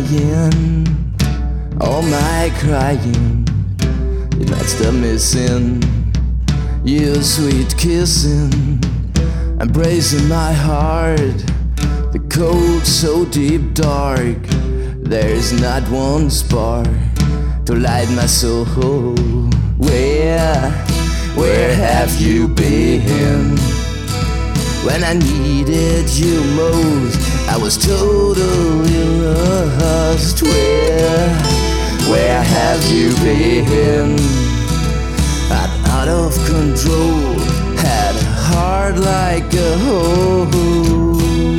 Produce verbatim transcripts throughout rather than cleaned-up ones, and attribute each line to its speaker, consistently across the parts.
Speaker 1: crying, all my crying, you might stop missing your sweet kissing, embracing my heart. The cold so deep dark, there's not one spark to light my soul. Where, where have you been? When I needed you most, I was totally lost. Where, where have you been? I'm out of control, had a heart like a hole.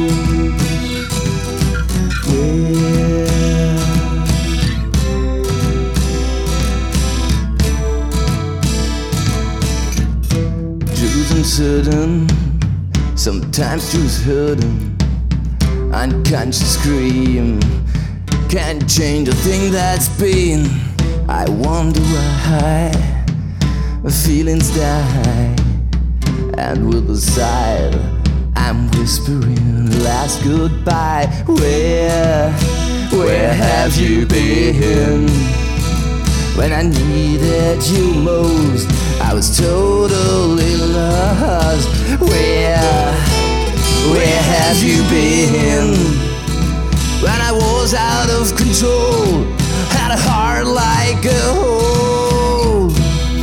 Speaker 1: Truth uncertain, sometimes truth hurting, unconscious scream, can't change a thing that's been. I wonder why feelings die, and with a sigh I'm whispering last goodbye. Where, where have you been? When I needed you most, I was totally lost. Where, where have you been? When I was out of control, had a heart like a hole.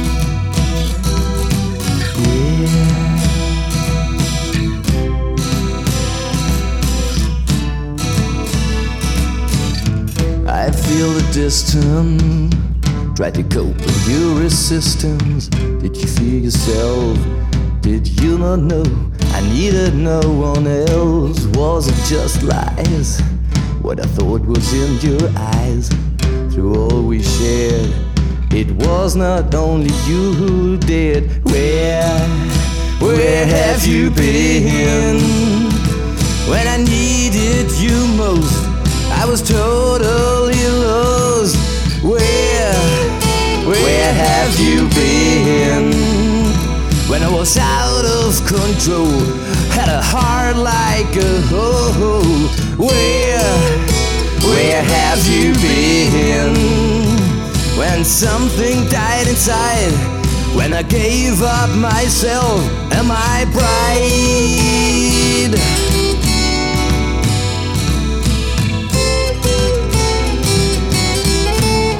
Speaker 1: I feel the distance, try to cope with your resistance. Did you feel yourself? Did you not know? I needed no one else. Was it just lies? What I thought was in your eyes. Through all we shared, it was not only you who did. Where, where have you been? When I needed you most, I was totally lost. Where, where have you been? When I was out of control, had a heart like a hole. Where, where have you been? When something died inside, when I gave up myself and my pride.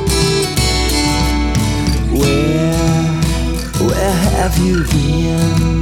Speaker 1: Where have you been?